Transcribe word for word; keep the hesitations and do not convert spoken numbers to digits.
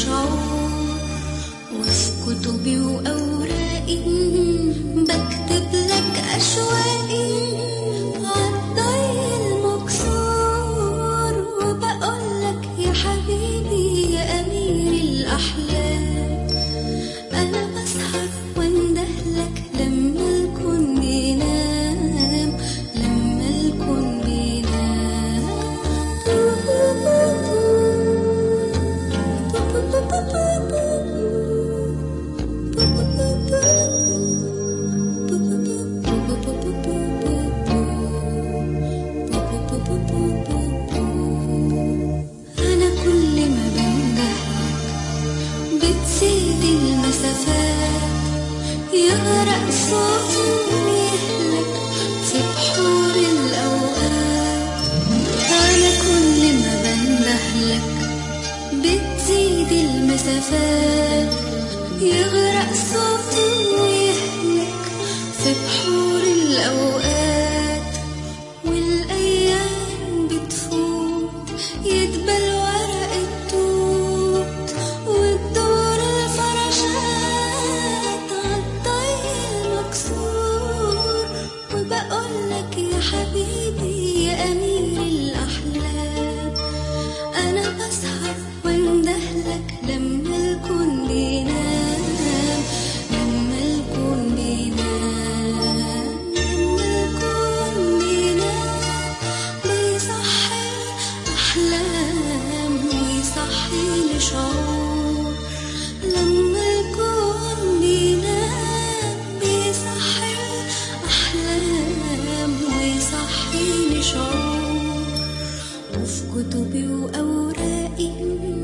شعور، وفي كتبي وأوراقي بكتب لك أشواقي عالضي المكسور، وبقولك يا حبيبي يا أمير الأحلام، أنا بسهر واندهلك لما الكون بينام، لما الكون بينام. أنا كل ما بندهلك بتزيد المسافات، يغرق صوتي ويهلك في بحور الأوقات. أنا كل ما بندهلك بتزيد المسافات، يغرق صوتي ويهلك في بحور الأوقات. والأيام بتفوت يدبل ورق التوت، وتدور الفراشات عالضي المكسور، وبقولك يا حبيبي يا أمير الأحلام، أنا بسهر واندهلك لما الكون بينام، لما الكون بينام، لما الكون بينام. بيصحي الأحلام ويصحي الشعور، لما الكون بينام بيصحي الأحلام ويصحي الشعور، وفي كتبي وأوراقي